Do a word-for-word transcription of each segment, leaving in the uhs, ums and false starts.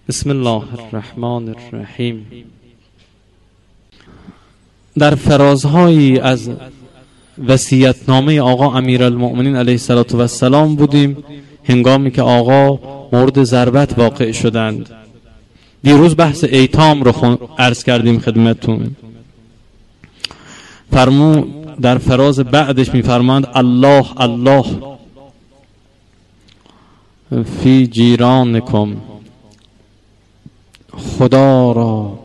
بسم الله الرحمن الرحیم. در فرازهایی از وصیت‌نامه آقا امیرالمؤمنین علیه السلام بودیم هنگامی که آقا مورد ضربت واقع شدند. دیروز بحث ایتام رو عرض کردیم خدمتتون. فرمو در فراز بعدش میفرماند الله الله فی جیرانکم، خدا را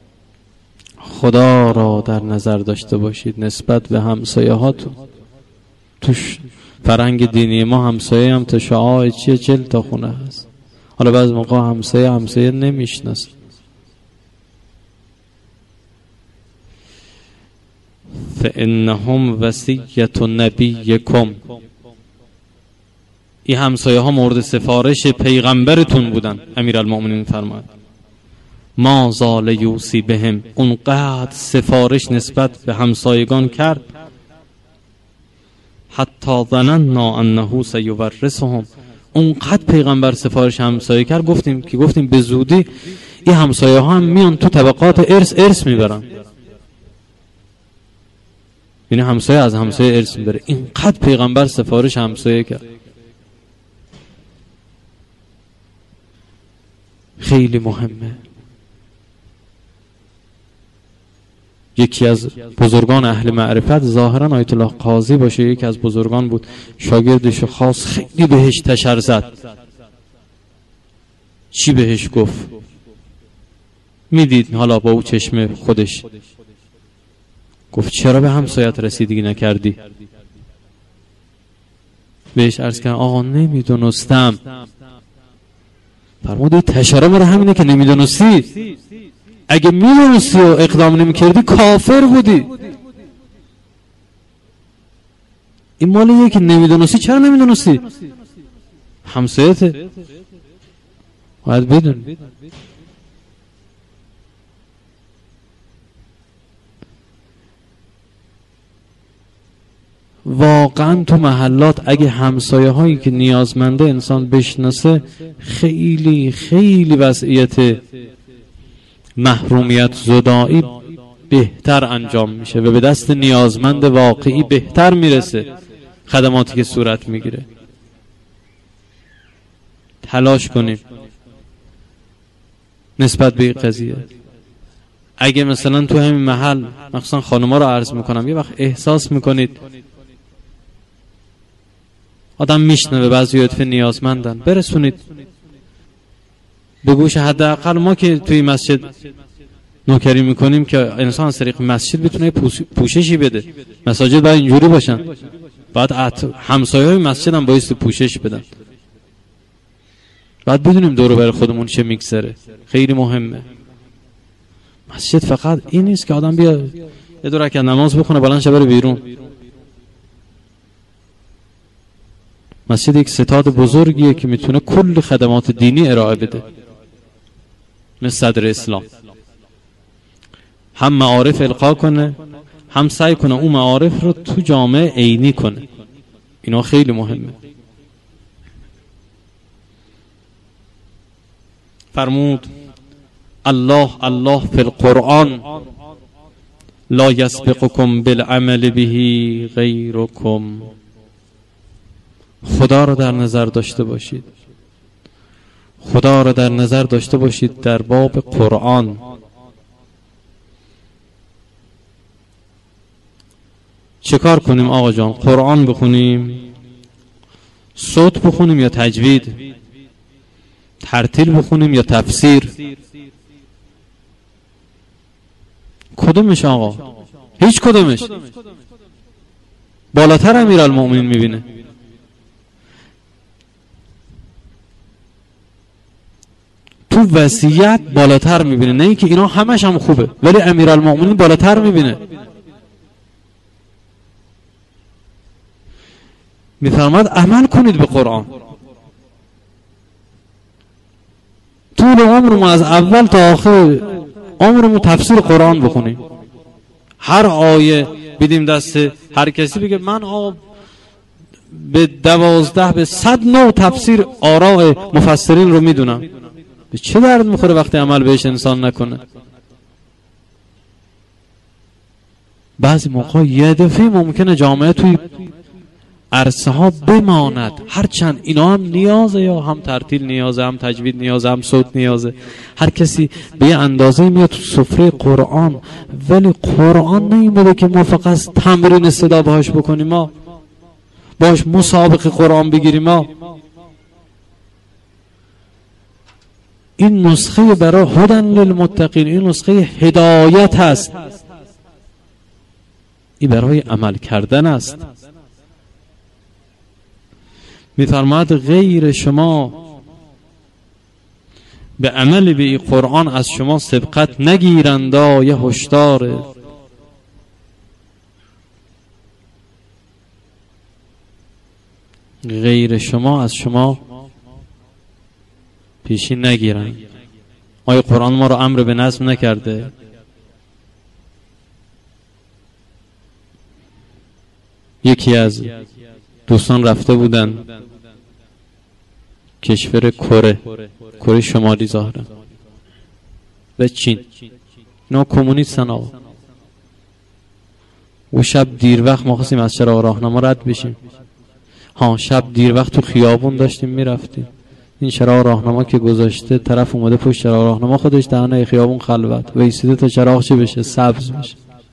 خدا را در نظر داشته باشید نسبت به همسایه هاتون. توش فرهنگ دینی ما همسایه هم تا شعاع چیه چل تا خونه هست. حالا بعض موقع همسایه همسایه نمیشناسه. فانهم وصیة نبیکم، این همسایه ها مورد سفارش پیغمبرتون بودن. امیرالمؤمنین فرماد ما زال یوصی بهم، اونقدر سفارش نسبت به همسایگان کرد حتی ظننا انه سیورثهم، اونقدر پیغمبر سفارش همسایه کرد گفتیم که گفتیم به زودی این همسایه ها هم میان تو طبقات ارث ارث میبرن. یعنی همسایه از همسایه ارث میبره. اینقدر پیغمبر سفارش همسایه کرد. خیلی مهمه. یکی از بزرگان اهل معرفت ظاهرا آیت الله قاضی باشه، یکی از بزرگان بود، شاگردش خاص خیلی بهش تشر زد. چی بهش گفت؟ میدید حالا با او چشم خودش. گفت چرا به همسایت رسیدگی نکردی؟ بهش عرض کردم آقا نمیدونستم. فرمود تشرم رو همینه که نمیدونستی. اگه میدونستی و اقدام نمیکردی کافر بودی. این مالیه که نمیدونستی. چرا نمیدونستی؟ همسایته باید بدون. واقعا تو محلات اگه همسایه هایی که نیازمنده انسان بشناسه خیلی خیلی وضعیت محرومیت زدایی بهتر انجام میشه و به دست نیازمند واقعی بهتر میرسه خدماتی که صورت میگیره. تلاش کنیم نسبت به این قضیه. اگه مثلا تو همین محل مخصوصا خانوما رو عرض میکنم، یه وقت احساس میکنید آدم میشنوه بعضی عاطفه نیازمندن، برسونید به گوش. حداقل ما که توی مسجد نوکری میکنیم که انسان از طریق مسجد بتونه پوششی بده. مساجد باید اینجوری باشن، باید همسایه‌های مسجد هم بایستی پوشش بدن. باید بدونیم دور و بر خودمون چه میگذره. خیلی مهمه. مسجد فقط این نیست که آدم بیا یه دو رکعت نماز بخونه بلند شه بره بیرون. مسجد یک ستاد بزرگیه که میتونه کل خدمات دینی ارائه بده، مثل صدر اسلام. هم معارف القا کنه، هم سعی کنه اون معارف رو تو جامعه عینی کنه. اینا خیلی مهمه. فرمود الله الله فی القرآن لا یسبقکم بالعمل به غیرکم، خدا رو در نظر داشته باشید. خدا رو در نظر داشته باشید در باب قرآن. چه کار کنیم آقا جان؟ قرآن بخونیم، صوت بخونیم یا تجوید، ترتیل بخونیم یا تفسیر؟ کدومش آقا؟ هیچ کدومش. بالاتر امیرالمؤمنین میبینه. تو وصیت بالاتر میبینه. نه اینکه اینا همش هم خوبه ولی امیرالمؤمنین بالاتر میبینه. میفرماد عمل کنید به قرآن. طول عمرمو از اول تا آخر عمرمو تفسیر قرآن بخونیم. هر آیه بدیم دست هر کسی بگه من آقا به دوازده به صد نوع تفسیر آراء مفسرین رو میدونم. به چه درد میخوره وقتی عمل بهش انسان نکنه؟ بعضی موقع یه دفعه ممکنه جامعه توی عرصه ها بماند، هرچند اینا هم نیازه، یا هم ترتیل نیازه، هم تجوید نیازه، هم صوت نیازه. هر کسی به یه اندازه میاد تو سفره قرآن، ولی قرآن نیومده که ما فقط تمرین صدا باهاش بکنیم، ما باهاش مسابقه قرآن بگیریم. ما این نسخه برای هدن للمتقین، این نسخه هدایت هست، این برای عمل کردن است. می‌فرماید غیر شما به عمل به این قرآن از شما سبقت نگیرند. یه هشدار غیر شما از شما پیشی نگیرند. آیا قرآن ما رو امر به نظم نکرده؟ یکی از دوستان رفته بودن کشور کره کره شمالی ظاهرا و چین، اینا کمونیستن آقا. و شب دیر وقت ما خواستیم از چراغ راهنما رد بشیم، ها شب دیر وقت تو خیابون داشتیم میرفتیم، این چراغ راهنما که گذاشته طرف اومده پشت چراغ راهنما خودش دهنه خیابون خلوت و ایستاده تا چراغ چه بشه؟ سبز بشه.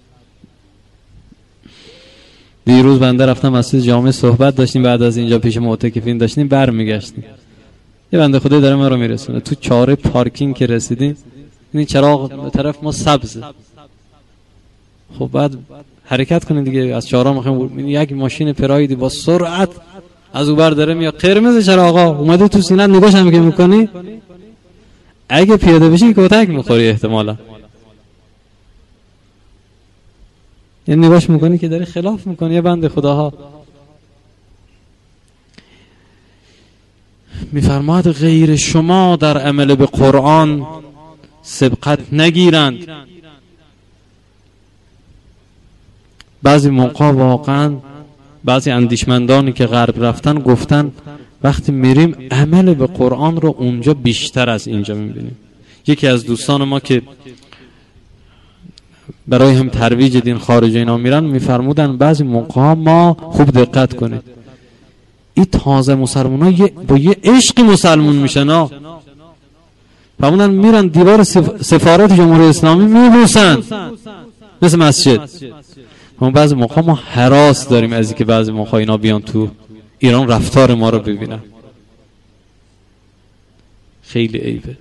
دیروز بنده رفتم مسجد جامع صحبت داشتیم، بعد از اینجا پیش معتکفین داشتیم برمیگشتیم، یه بنده خدای داره ما رو میرسونه تو چاره پارکینگ که رسیدیم، این چراغ به طرف ما سبزه. خب بعد حرکت کنید دیگه، از چهارراه میخوایم، یک ماشین پرایدی با سرعت از اون بر داره میاد، قرمز چراغا اومده تو سینت، نگاش هم که میکنی اگه پیاده بشی کتک میخوری احتمالا، یعنی نگاش میکنی که داری خلاف میکنی. یه بنده خداها میفرماد غیر شما در عمل به قرآن سبقت نگیرند. بعضی موقع واقعا بعضی اندیشمندانی که غرب رفتن گفتن وقتی میریم عمل به قرآن رو اونجا بیشتر از اینجا میبینیم. یکی از دوستان ما که برای هم ترویج دین خارج اینا میرن میفرمودن بعضی موقع ما خوب دقت کنید، این تازه مسلمان ها با یه عشقی مسلمون میشن ها، فرمودن میرن دیوار سفارت جمهوری اسلامی میبوسن مثل مسجد. ما بعضی موقع ما هراس داریم از اینکه بعضی موقع اینا بیان تو ایران رفتار ما رو ببینن، خیلی عیبه.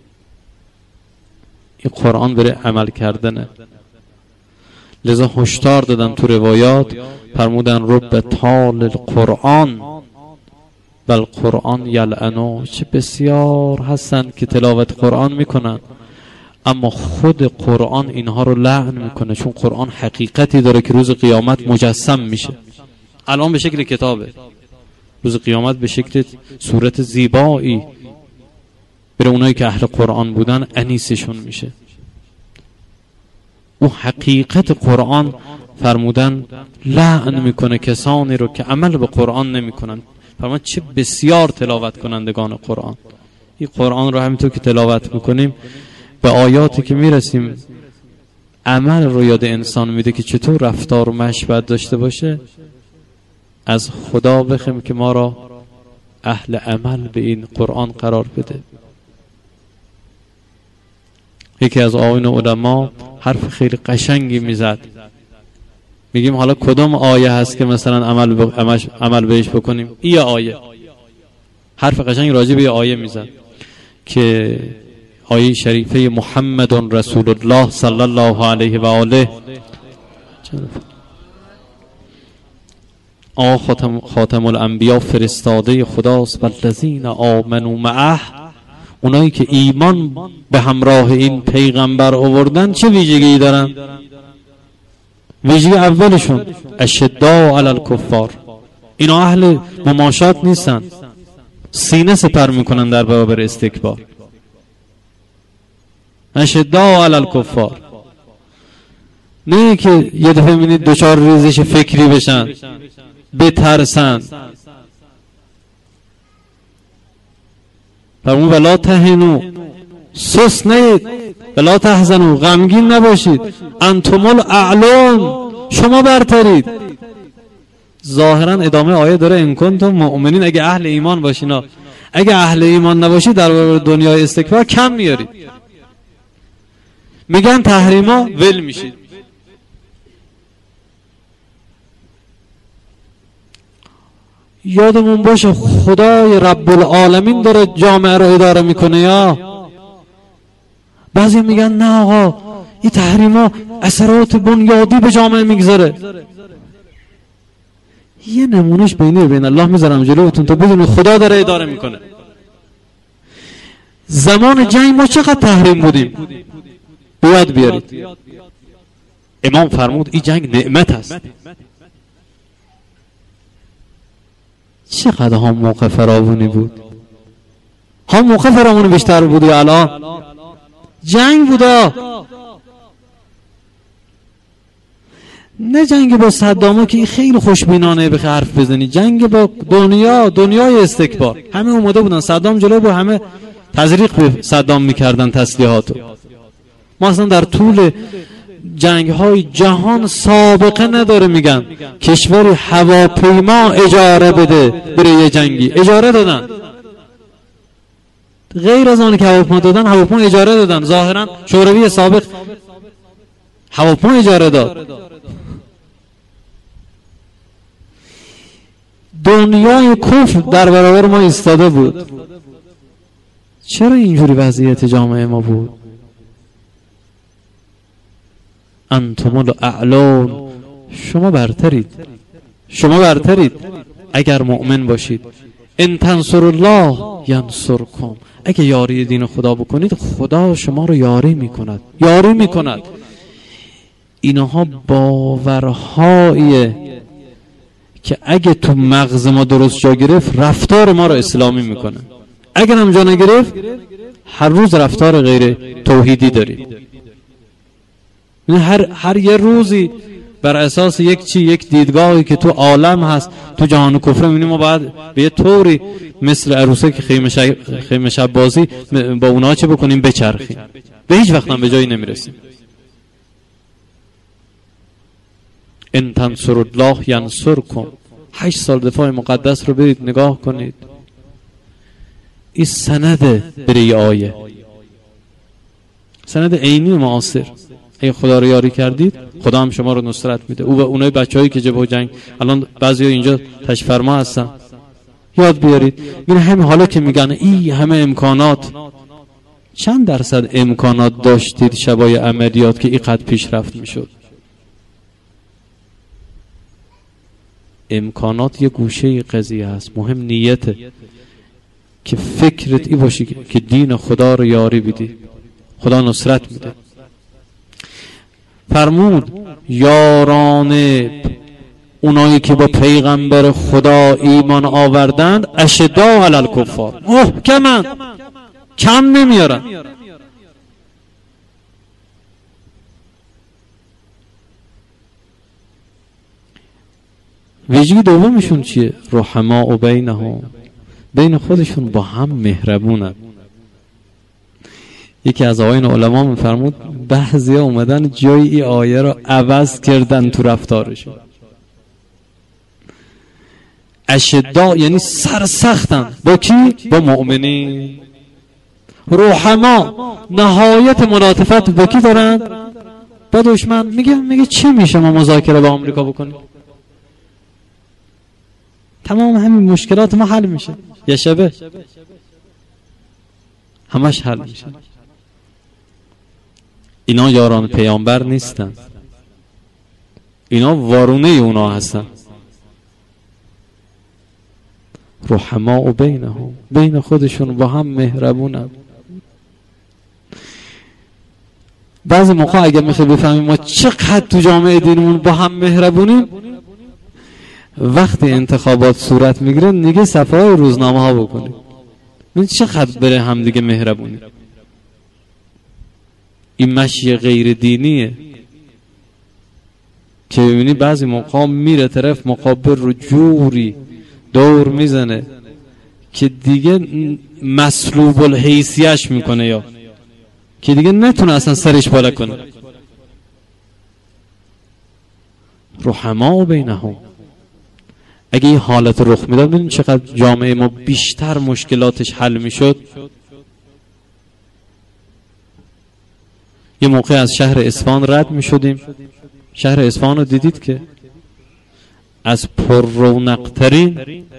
این قرآن بره عمل کردنه. لذا هشدار دادن تو روایات، فرمودن رب طال القرآن بل قرآن یلعنو، چه بسیار هستن که تلاوت قرآن میکنن اما خود قرآن اینها رو لعن میکنه، چون قرآن حقیقتی داره که روز قیامت مجسم میشه. الان به شکل کتابه، روز قیامت به شکل صورت زیبایی برای اونایی که اهل قرآن بودن انیسشون میشه. او حقیقت قرآن فرمودن لعن میکنه کسانی رو که عمل به قرآن نمیکنن. فرمان چه بسیار تلاوت کنندگان قرآن. این قرآن رو همینطور که تلاوت میکنیم به آیاتی که میرسیم عمل رو یاد انسان میده که چطور رفتار و مشی باید داشته باشه. از خدا بخوایم که ما را اهل عمل به این قرآن قرار بده. یکی از آیین علما حرف خیلی قشنگی میزد، میگیم حالا کدام آیه هست که مثلا عمل ب... عمل بهش بکنیم؟ این آیه حرف قشنگ راجع به این آیه میزد که آیه شریفه محمد رسول الله صلی الله علیه و آله، آ خاتم, خاتم الانبیا فرستاده خداست و الذین آمنوا معه، اونایی که ایمان به همراه این پیغمبر آوردن چه ویژگی دارن؟ ویژگی اولشون اشداء علی الکفار، اینا اهل مماشات نیستن، سینه سپر میکنن در برابر استکبار. اشداء علی الکفار، نه که یه دفعه میبینید دوچار ریزش فکری بشن بترسن. فرمون ولا تهنو سست نید، ولا تحزنوا، غمگین نباشید، انتم الاعلون، شما برترید. ظاهرا ادامه آیه داره ان کنتم مؤمنین، اگه اهل ایمان باشین. اگه اهل ایمان نباشید در برابر دنیای استکبار کم میارید. میگن تحریما ول میشید. یادمون باشه خدای رب العالمین داره جامعه رو اداره میکنه. یا بعضی میگن نه آقا این تحریما اثرات بنیادی به جامعه میگذاره. یه نمونهش بینی و بین الله میذارم جلوتون تا بدونید خدا داره اداره میکنه. زمان جنگ ما چقدر تحریم بودیم، بیاد بیارید. امام فرمود این جنگ نعمت است. چقدر هم موقع فراوانی بود، هم موقع فراوانی بیشتر بود. یا الان جنگ بودا، نه جنگ با صدامو که خیلی خوشبینانه بخی حرف بزنی، جنگ با دنیا، دنیای استکبار. همه اومده بودن صدام جلو با همه تزریق به صدام میکردن تسلیحاتو. ما اصلا در طول جنگ های جهان سابقه نداره میگن کشوری هواپیما اجاره بده بره یه جنگی. اجاره دادن، غیر از آنی که هواپیما دادن، هواپیما اجاره دادن. ظاهرا شوروی سابق هواپیما اجاره داد. دنیای کفر در برابر ما ایستاده بود. چرا اینجوری وضعیت جامعه ما بود؟ انتم الاعلون، شما برترید، شما برترید اگر مؤمن باشید. ان تنصروا الله ینصرکم، اگه یاری دین خدا بکنید خدا شما رو یاری میکند، یاری میکند. اینها باورهاییه که اگه تو مغز ما درست جا گرفت رفتار ما رو اسلامی میکنه. اگر هم جا نگرفت هر روز رفتار غیر توحیدی داریم. هر هر یه روزی بر اساس یک چی، یک دیدگاهی که تو عالم هست، تو جهان کفر میبینیم ما باید به یه طوری مثل عروسه که خیمه شب, خیمه شب بازی با اونها چه بکنیم، بچرخیم. به هیچ وقت هم به جایی نمیرسیم. ان تنصروا الله ینصرکم. هشت سال دفاع مقدس رو برید نگاه کنید. این سند بری آیه، سند عینی معاصر. اگه خدا رو یاری کردید خدا هم شما رو نصرت میده. او و اونای بچه‌هایی که جبهه جنگ الان بعضیا اینجا تشریف فرما هستن، یاد بیارید. این همه حالا که میگن این همه امکانات، چند درصد امکانات داشتید شبای عملیات که اینقدر پیشرفت میشد؟ امکانات یه گوشه قضیه هست، مهم نیته که فکرت ای باشی که دین خدا رو یاری بدی، خدا نصرت میده. فرمود یاران اونایی که با پیغمبر خدا ایمان آوردند اشداء علی الکفار، محکمن، کم نمیارن. ویژگی دومشون چیه؟ رحماء بینهم، بین خودشون با هم مهربونن. یکی از آقایان علما میفرمود بعضیا اومدن جای این آیه رو عوض کردن تو رفتارشون. اشداء یعنی سرسختن. با کی؟ با مؤمنین. رحما نهایت ملاطفت با کی دارن؟ با دشمن. میگه میگه چی میشه ما مذاکره با آمریکا بکنیم؟ تمام همین مشکلات ما حل میشه. یه شبه همش حل میشه. اینا یاران پیامبر نیستن، اینا وارونه اونا هستن. رحماء بینهم، بین خودشون با هم مهربونن. بعضی موقع اگر میخوای بفهمیم ما چقدر تو جامعه دینمون با هم مهربونیم، وقتی انتخابات صورت میگیره نگه صفحه های روزنامه ها بکنیم این چقدر بره هم دیگه مهربونی. این مشی غیر دینیه که ببینی بعضی موقع میره طرف مقابل رو جوری دور میزنه که دیگه مسلوب الحیثیش میکنه. یا که دیگه نتونه اصلا سرش بالا کنه. رحماء بینهم. اگه این حالت رخ میداد ببین چقدر جامعه ما بیشتر مشکلاتش حل میشد. یه موقع از شهر اصفهان رد میشدیم، شهر اصفهان رو دیدید که از پر رونق‌ترین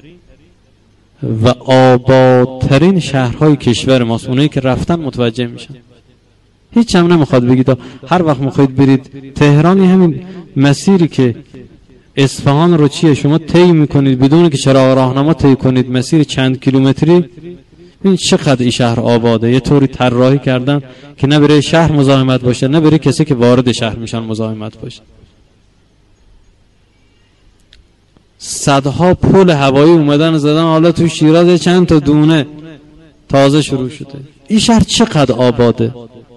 و آبادترین شهرهای کشور ماست. اونایی که رفتن متوجه میشن. هیچ هم نمیخواد بگید هر وقت میخواید برید تهران، همین مسیری که اصفهان رو چیه شما طی میکنید بدون که چراغ راهنما طی کنید، مسیر چند کیلومتری، ببین چقدر این شهر آباده. یه طوری طراحی کردن که نه برای شهر مزاحمت باشه نه برای کسی که وارد شهر میشن مزاحمت باشه. صدها پل هوایی اومدن زدن، حالا تو شیراز چند تا دونه تازه شروع شده. این شهر چقدر آباده.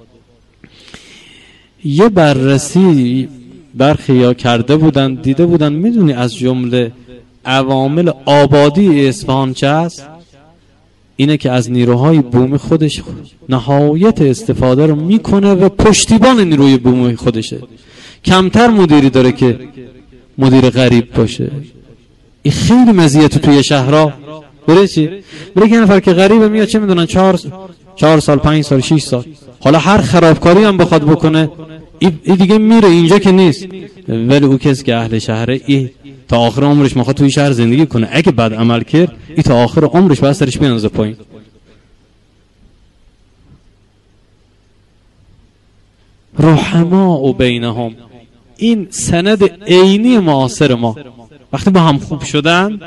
یه بررسی برخیا کرده بودن، دیده بودن میدونی از جمله عوامل آبادی اصفهان چه است؟ اینه که از نیروهای بومی خودش نهایت استفاده رو میکنه و پشتیبان نیروی بومی خودشه. کمتر مدیری داره که مدیر غریب باشه. این خیلی مزیت توی شهرها. بره چی؟ بره یه نفر که غریبه میاد چه میدونن چهار چهار سال پنج سال شش سال، حالا هر خرابکاری هم بخواد بکنه این دیگه میره، اینجا که نیست. ولی او کسی که اهل شهره ای تا آخر عمرش میخواد توی شهر زندگی کنه، اگه بد عمل کرد ای تا آخر عمرش باید سرش بیاندازه پایین. رحماء بینهم. این سند عینی معاصر ما. وقتی با هم خوب شدن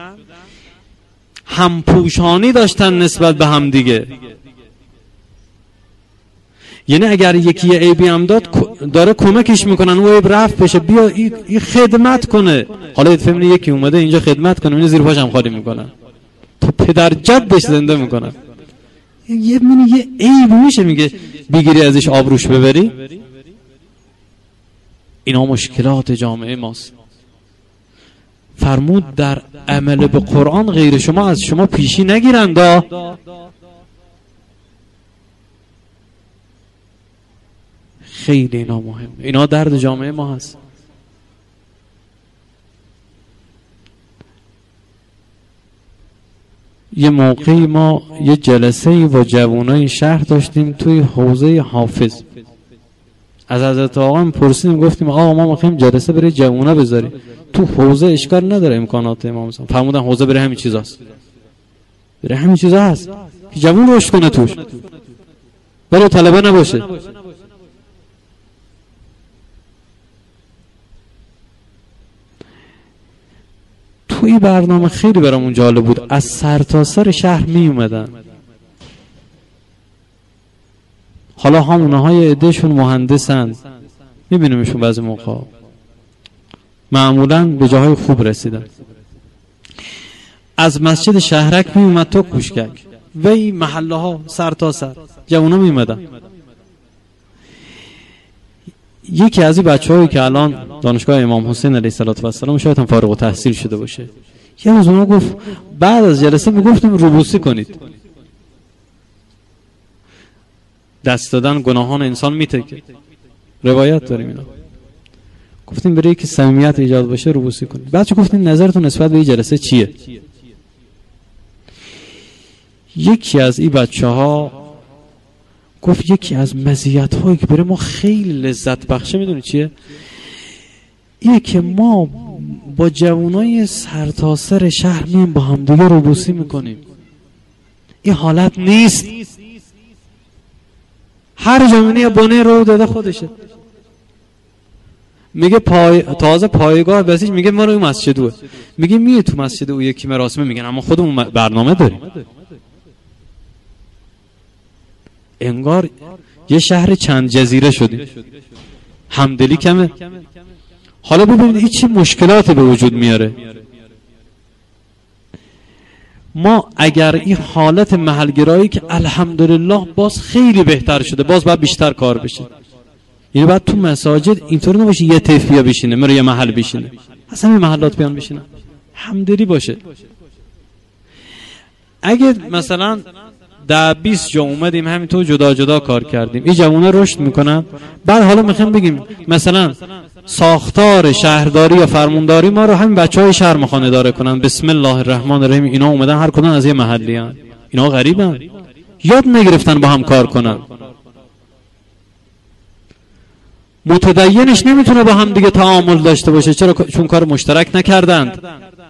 همپوشانی داشتن نسبت به هم دیگه. یعنی اگر یکی یه عیبی هم داد داره کمکش میکنن او عیب رفت بشه، بیا این خدمت کنه. حالا فهمیدی یکی اومده اینجا خدمت کنه، این زیر پاش هم خالی میکنن تا پدر جدش زنده میکنن. یه منی یه عیب میشه میگه بگیری ازش آبروش ببری. اینا مشکلات جامعه ماست. فرمود در عمل به قرآن غیر شما از شما پیشی نگیرند. خیلی اینا مهم. اینا درد جامعه ما هست. یه موقعی ما یه جلسه‌ای با جوانای شهر داشتیم توی حوزه حافظ. از حضرت آقا پرسیدیم، گفتیم آقا ما می‌خوایم جلسه برای جوونا بذاریم تو حوزه، اشکال نداره امکانات امام حسین. فرمودن حوزه برای همین چیزاست. برای همین چیزا هست که جوون رشد کنه توش، برای طلبه نباشه. توی برنامه خیلی برامون جالب بود. از سرتاسر شهر می اومدن. حالا همونهای عدهشون مهندسن، میبینیمشون بعضی موقع معمولا به جاهای خوب رسیدن. از مسجد شهرک می اومد تا کوشکک و این محله ها سرتاسر جوونا می اومدن. یکی از این بچه‌هایی که الان دانشگاه امام حسین علیه السلام شاید هم فارغ التحصیل شده باشه، یه روز اون گفت بعد از جلسه میگفتیم روبوسی کنید. دست دادن گناهان انسان میتکه، روایت داریم اینا. گفتیم برای که صمیمیت ایجاد باشه روبوسی کنید. بعدش گفتیم نظرتون نسبت به این جلسه چیه؟ یکی از این بچه‌ها گفت یکی از مزیت‌هایی که برای ما خیلی لذت بخشه میدونی چیه؟ اینه که ما با جوانای سرتاسر شهر میم با هم دیگه روبوسی میکنیم. این حالت نیست. هر جوانی بنه رو داده خودشه. میگه پای... تازه پایگاه بسیج میگه ما رو مسجدوه. میگه میه تو مسجد او یکی مراسمه میگن اما خودمون برنامه داریم. انگار یه شهر چند جزیره شدیم. همدلی کمه. حالا ببینید این چه مشکلاتی به وجود میاره. ما اگر این حالت محلگرایی که الحمدلله باز خیلی بهتر شده، باز باید بیشتر کار بشه. یعنی باید تو مساجد اینطور نباشه یه طیف بیا بشینه، مره یه محل بشینه، اصلا این محلات بیان بشینن، همدلی باشه. اگه مثلا ده بیست جا اومدیم همینطور جدا جدا کار کردیم، این جوونا رشد میکنن. بعد حالا میخوایم بگیم مثلا ساختار شهرداری یا فرمانداری ما رو همین بچهای شهر میخوان اداره کنن، بسم الله الرحمن الرحیم، اینا اومدن هر کدوم از یه محلی ان، اینا غریبن، یاد نگرفتن با هم کار کنن. متدینش نمیتونه با هم دیگه تعامل داشته باشه، چرا؟ چون کار مشترک نکردند.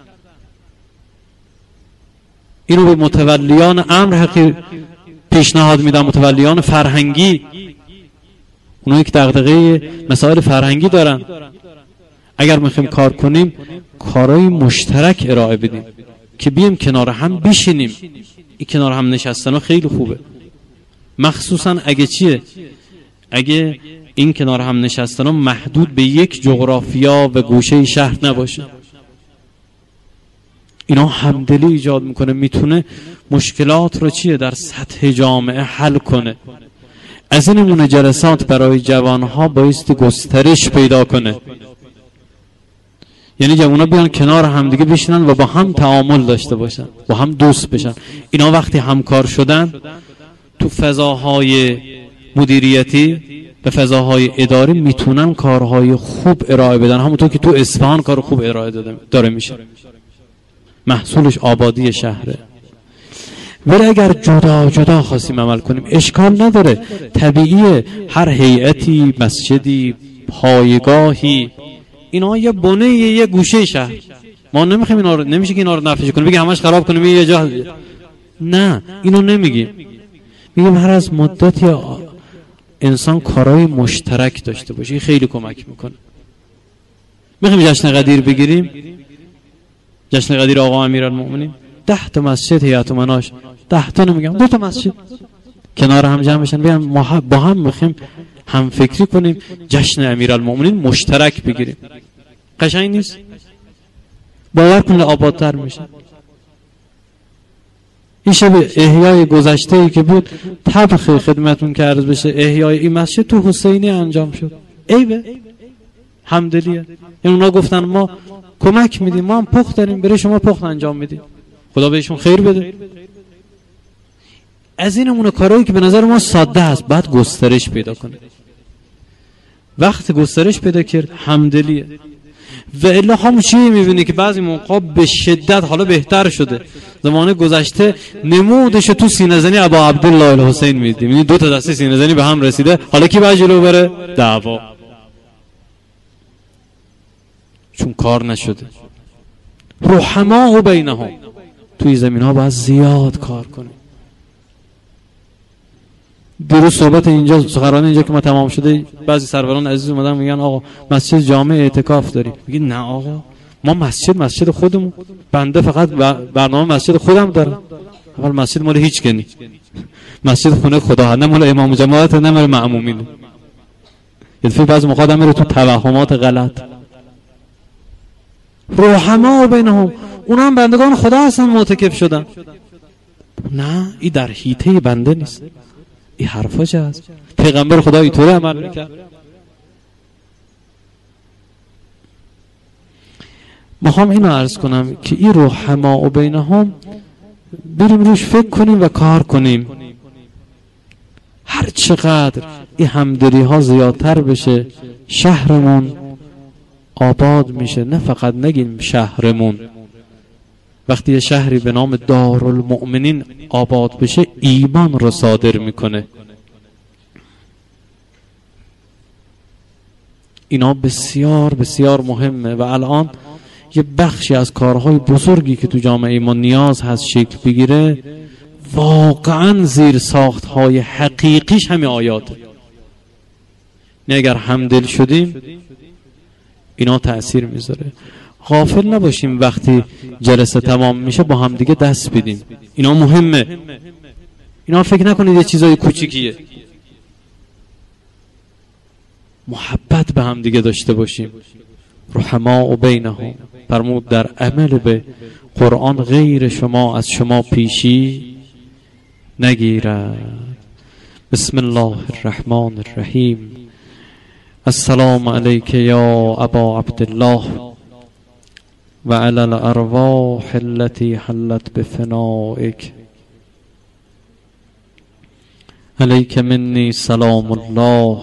اینو به متولیان امر حقیر پیشنهاد میدم، متولیان فرهنگی، اونایی که دغدغه مسائل فرهنگی دارن. اگر میخوایم کار کنیم کارهای مشترک ارائه بدیم که بیم کنار هم بشینیم. این کنار هم نشستن خیلی خوبه، مخصوصا اگه چیه، اگه این کنار هم نشستن محدود به یک جغرافیا و گوشه شهر نباشه. اینا همدلی ایجاد میکنه، میتونه مشکلات رو چیه در سطح جامعه حل کنه. از این نمونه جلسات برای جوانها بایستی گسترش پیدا کنه، یعنی جوانها بیان کنار هم دیگه بشینن و با هم تعامل داشته باشن، با هم دوست بشن. اینا وقتی همکار شدن تو فضاهای مدیریتی به فضاهای اداری میتونن کارهای خوب ارائه بدن، همونطور که تو اصفهان کار خوب ارائه داده داره میشه، محصولش آبادی شهره. ولی اگر جدا جدا خواستیم عمل کنیم اشکال نداره، طبیعیه. هر هیئتی، مسجدی، پایگاهی، اینا یه بنه یه گوشه شهر، ما نمیخوایم اینا رو، نمیشه که اینا رو نفش کنیم بگیم همش خراب کنیم یه جا، نه اینو نمیگیم. میگیم هر از مدتی انسان کارهای مشترک داشته باشه، خیلی کمک میکنه. میخوایم جشن قدیر بگیریم، جشن قدیر آقا امیرالمومنین، ده تا مسجد هیئت امناش، ده تا نمیگم، دو تا مسجد کنار هم جمع بشن، بیان ما با هم میخوایم هم فکری کنیم جشن امیرالمومنین مشترک بگیریم. قشنگ نیست؟ باور کن آبادتر میشه. این شب احیای گذشته ای که بود طبخ خدمتون که عرض بشه، احیای این مسجد تو حسینی انجام شد. عیبه، همدلیه. یعنی اونا گفتن ما کمک میدیم، ما هم پخت داریم، برای شما پخت انجام میدیم، خدا بهشون خیر بده. از این نمونه کارهایی که به نظر ما ساده است بعد گسترش پیدا کنه. وقت گسترش پیدا کرد همدلیه. و الا هم چی میبینی که بعضی موقع به شدت حالا بهتر شده، زمان گذشته نمودش تو سینه زنی ابا عبدالله الحسین میدیم، یعنی دو تا دسته سینه زنی به هم رسیده، حالا کی باید جلو بره؟ دعوا، چون کار نشده. رحما بینهم، توی زمین ها باید زیاد کار کنیم. دیروز صحبت اینجا سخنرانی اینجا که ما تمام شده، بعضی سروران عزیز اومدن میگن آقا مسجد جامع اعتکاف داریم. میگن نه آقا، ما مسجد مسجد خودمون، بنده فقط برنامه مسجد خودم دارم. اول مسجد مال هیچ کنی، مسجد خونه خدا، نه مال امام جماعت، نه مال مأمومین. یه دفعه بعضی موقع آدم میره تو توهمات غلط. رحما بینهم، اونا هم بندگان خدا هستن معتکف شدن. نه این در حیطه بنده نیست، این حرفا چه هست؟ پیغمبر خدا اینطوری عمل میکرد. میخوام اینو عرض کنم که این رحما بینهم بریم روش فکر کنیم و کار کنیم. هر چقدر این همدلی ها زیادتر بشه شهرمون آباد میشه. نه فقط نگیم شهرمون، وقتی یه شهری به نام دارالمؤمنین آباد بشه ایمان رو صادر میکنه. اینا بسیار بسیار مهمه و الان یه بخشی از کارهای بزرگی که تو جامعه ما نیاز هست شکل بگیره واقعا زیر ساختهای حقیقیش همین آیاته. نه اگر همدل شدیم اینا تأثیر میذاره. غافل نباشیم وقتی جلسه تمام میشه با هم دیگه دست بدیم، اینا مهمه. اینا فکر نکنید یه چیزای کوچیکیه. محبت به هم دیگه داشته باشیم. رحما بینهم، فرمود در عمل به قرآن غیر شما از شما پیشی نگیرد. بسم الله الرحمن الرحیم. السلام علیک یا ابا عبدالله و علی الارواح التي حلت بفنائک. علیک منی سلام الله.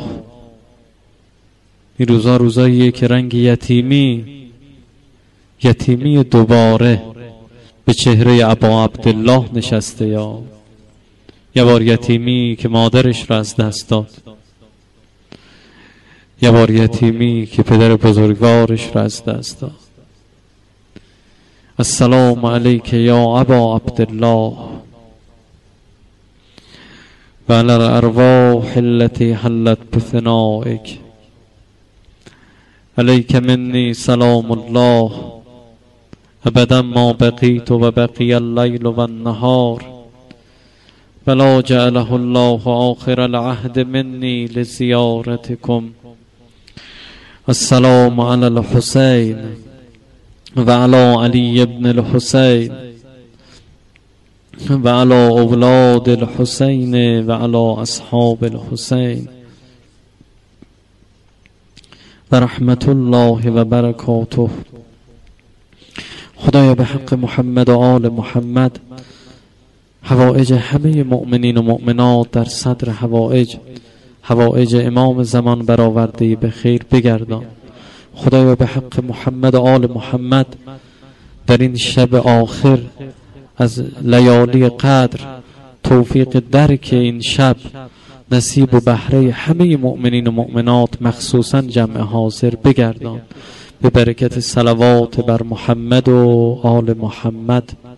این روزا روزاییه که رنگ یتیمی یتیمی دوباره به چهره ابا عبدالله نشسته. یا یه بار یتیمی که مادرش را از دست داد، یه بار یتیمی که پدر بزرگوارش را از دست داد. السلام علیک یا ابا عبدالله و علی الارواح التي حلت بثنائک. علیک منی سلام الله ابدا ما بقیت و بقی اللیل و النهار ولا جعله الله آخر العهد منی لزیارتکم. السلام علی الحسین و علی علی ابن الحسین و علی اولاد الحسین و علی اصحاب الحسین و رحمت الله و برکاته. خدایا به حق محمد و آل محمد حوائج همه مؤمنین و مؤمنات در صدر حوائج حوائج امام زمان برآورده به خیر بگردان. خدایا به حق محمد و آل محمد در این شب آخر از لیالی قدر توفیق درک این شب نصیب و بهره همه مؤمنین و مؤمنات مخصوصا جمع حاضر بگردان. به برکت صلوات بر محمد و آل محمد.